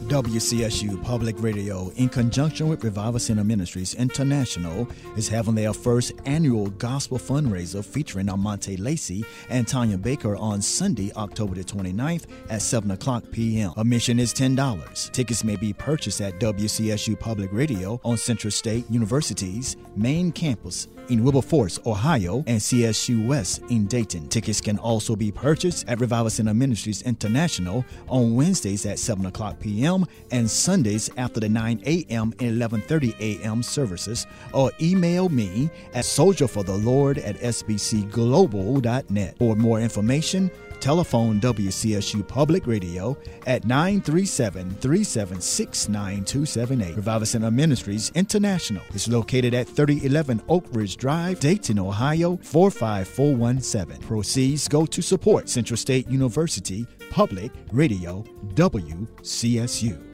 WCSU Public Radio, in conjunction with Revival Center Ministries International, is having their first annual gospel fundraiser featuring Armonte Lacey and Tanya Baker on Sunday, October the 29th at 7 o'clock p.m. Admission is $10. Tickets may be purchased at WCSU Public Radio on Central State University's main campus in Wilberforce, Ohio, and CSU West in Dayton. Tickets can also be purchased at Revival Center Ministries International on Wednesdays at 7 o'clock p.m. and Sundays after the 9 a.m. and 11:30 a.m. services, or email me at soldierforthelord@sbcglobal.net. For more information, telephone WCSU Public Radio at 937-376-9278. Revival Center Ministries International is located at 3011 Oak Ridge Drive, Dayton, Ohio, 45417. Proceeds go to support Central State University Public Radio, WCSU.